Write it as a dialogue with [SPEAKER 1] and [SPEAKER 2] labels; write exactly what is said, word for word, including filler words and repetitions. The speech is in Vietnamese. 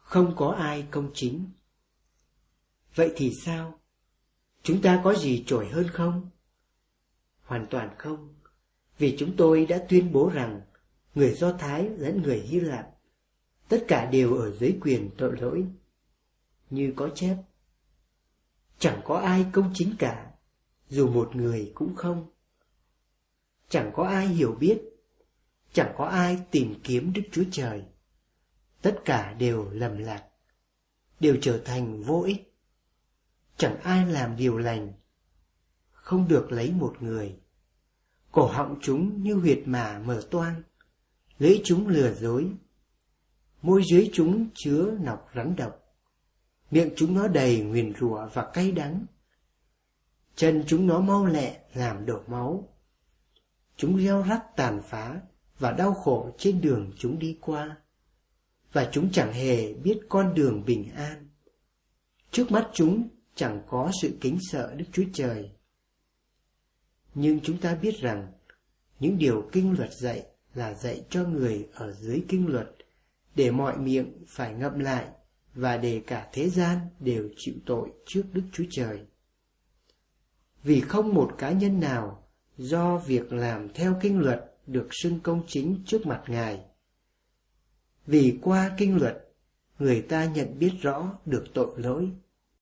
[SPEAKER 1] không có ai công chính. Vậy thì sao? Chúng ta có gì trội hơn không? Hoàn toàn không, vì chúng tôi đã tuyên bố rằng người Do Thái lẫn người Hy Lạp tất cả đều ở dưới quyền tội lỗi. Như có chép, chẳng có ai công chính cả, dù một người cũng không. Chẳng có ai hiểu biết, chẳng có ai tìm kiếm Đức Chúa Trời. Tất cả đều lầm lạc, đều trở thành vô ích. Chẳng ai làm điều lành, không được lấy một người. Cổ họng chúng như huyệt mả mở toang, lưỡi chúng lừa dối. Môi dưới chúng chứa nọc rắn độc, miệng chúng nó đầy nguyền rủa và cay đắng. Chân chúng nó mau lẹ làm đổ máu. Chúng gieo rắc tàn phá và đau khổ trên đường chúng đi qua, và chúng chẳng hề biết con đường bình an. Trước mắt chúng chẳng có sự kính sợ Đức Chúa Trời. Nhưng chúng ta biết rằng những điều kinh luật dạy là dạy cho người ở dưới kinh luật, để mọi miệng phải ngậm lại và để cả thế gian đều chịu tội trước Đức Chúa Trời. Vì không một cá nhân nào do việc làm theo kinh luật được xưng công chính trước mặt Ngài. Vì qua kinh luật, người ta nhận biết rõ được tội lỗi,